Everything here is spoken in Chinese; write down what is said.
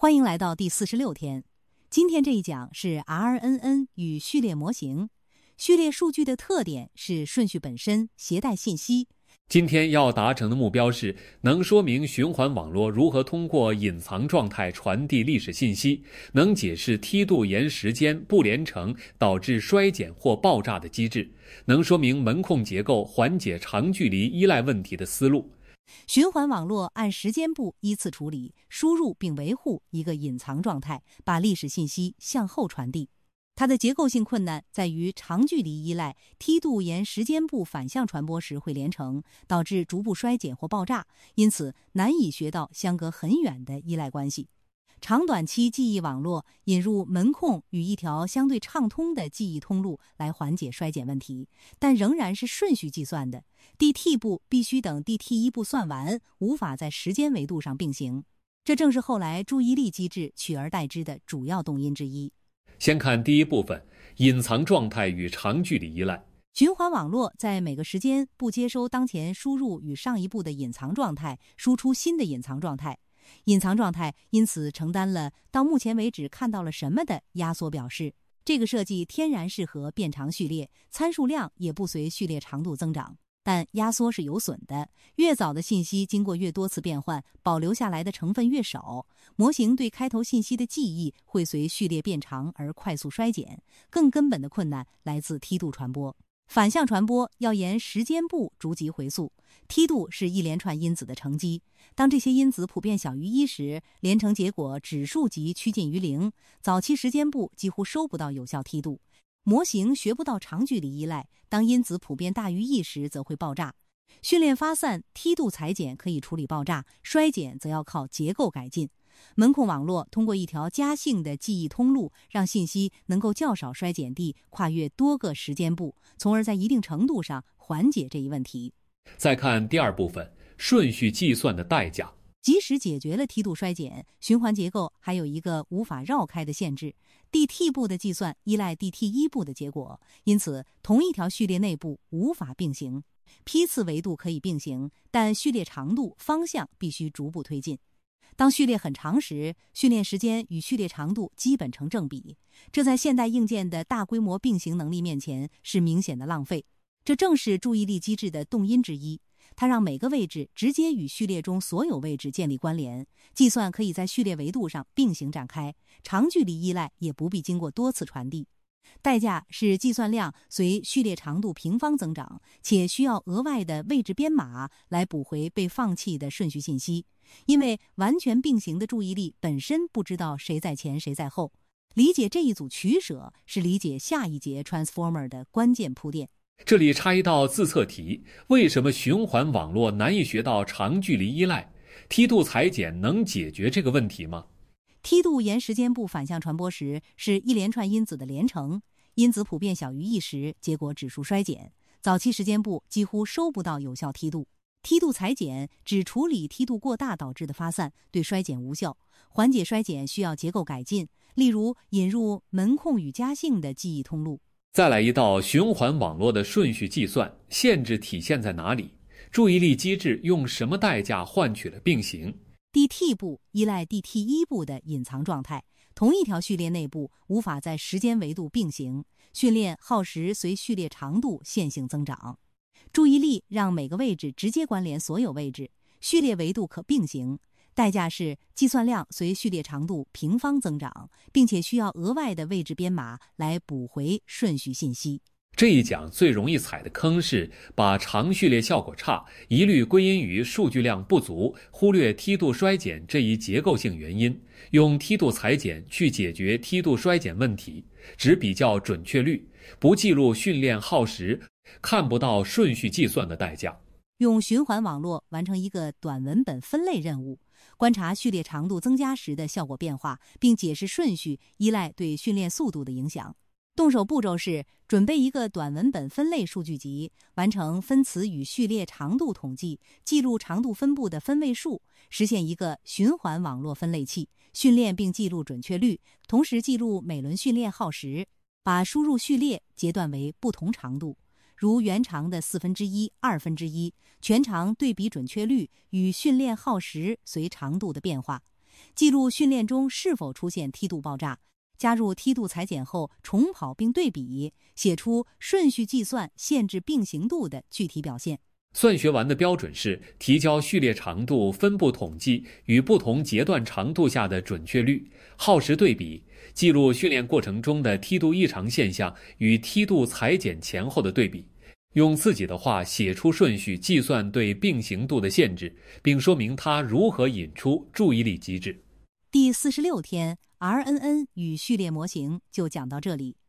欢迎来到第46天。今天这一讲是 RNN 与序列模型。序列数据的特点是顺序本身携带信息。 今天要达成的目标是能说明循环网络如何通过隐藏状态传递历史信息，能解释梯度沿时间不连承导致衰减或爆炸的机制，能说明门控结构缓解长距离依赖问题的思路。 循环网络按时间部依次处理、输入并维护一个隐藏状态，把历史信息向后传递。它的结构性困难在于长距离依赖，梯度沿时间部反向传播时会连成，导致逐步衰减或爆炸，因此难以学到相隔很远的依赖关系。长短期记忆网络引入门控与一条相对畅通的记忆通路来缓解衰减问题，但仍然是顺序计算的。DT 步必须等 DT1 步算完，无法在时间维度上并行。这正是后来注意力机制取而代之的主要动因之一。 先看第一部分，隐藏状态与长距离依赖。 循环网络在每个时间不接收当前输入与上一步的隐藏状态，输出新的隐藏状态。隐藏状态因此承担了到目前为止看到了什么的压缩表示。这个设计天然适合变长序列，参数量也不随序列长度增长，但压缩是有损的。越早的信息经过越多次变换，保留下来的成分越少，模型对开头信息的记忆会随序列变长而快速衰减。更根本的困难来自梯度传播。反向传播要沿时间部逐级回溯，梯度是一连串因子的乘积。当这些因子普遍小于1时，连成结果指数级趋近于0，早期时间部几乎收不到有效梯度。模型学不到长距离依赖，当因子普遍大于1时则会爆炸。训练发散梯度裁剪可以处理爆炸，衰减则要靠结构改进。门控网络通过一条家性的记忆通路，让信息能够较少衰减地跨越多个时间部，从而在一定程度上缓解这一问题。 再看第二部分，顺序计算的代价。 即使解决了梯度衰减，循环结构还有一个无法绕开的限制。DT 步的计算依赖 DT1 步的结果，因此同一条序列内部无法并行。批次维度可以并行，但序列长度、方向必须逐步推进。当序列很长时，训练时间与序列长度基本成正比，这在现代硬件的大规模并行能力面前是明显的浪费。这正是注意力机制的动因之一，它让每个位置直接与序列中所有位置建立关联，计算可以在序列维度上并行展开，长距离依赖也不必经过多次传递。代价是计算量随序列长度平方增长，且需要额外的位置编码来补回被放弃的顺序信息。因为完全并行的注意力本身不知道谁在前谁在后，理解这一组取舍是理解下一节 Transformer 的关键铺垫。 这里插一道自测题，为什么循环网络难以学到长距离依赖？梯度裁剪能解决这个问题吗？ 梯度沿时间部反向传播时是一连串因子的连成，因子普遍小于1时，结果指数衰减，早期时间部几乎收不到有效梯度。梯度裁剪只处理梯度过大导致的发散，对衰减无效。缓解衰减需要结构改进，例如引入门控与家性的记忆通路。 再来一道循环网络的顺序计算，限制体现在哪里？注意力机制用什么代价换取了并行 ？DT 步依赖 DT1 步的隐藏状态，同一条序列内部无法在时间维度并行，训练耗时随序列长度线性增长。注意力让每个位置直接关联所有位置，序列维度可并行，代价是计算量随序列长度平方增长，并且需要额外的位置编码来补回顺序信息。 这一讲最容易踩的坑是把长序列效果差一律归因于数据量不足，忽略梯度衰减这一结构性原因，用梯度裁剪去解决梯度衰减问题，只比较准确率，不记录训练耗时，看不到顺序计算的代价。 用循环网络完成一个短文本分类任务，观察序列长度增加时的效果变化，并解释顺序依赖对训练速度的影响。动手步骤是准备一个短文本分类数据集，完成分词与序列长度统计，记录长度分布的分位数，实现一个循环网络分类器，训练并记录准确率，同时记录每轮训练耗时，把输入序列截断为不同长度，如原长的1/4、1/2，全长对比准确率与训练耗时随长度的变化。 记录训练中是否出现梯度爆炸，加入梯度裁剪后重跑并对比，写出顺序计算限制并行度的具体表现。 算学完的标准是提交序列长度分布统计与不同节段长度下的准确率，耗时对比，记录训练过程中的梯度异常现象与梯度裁剪前后的对比，用自己的话写出顺序计算对并行度的限制，并说明它如何引出注意力机制。 第46天 RNN 与序列模型就讲到这里。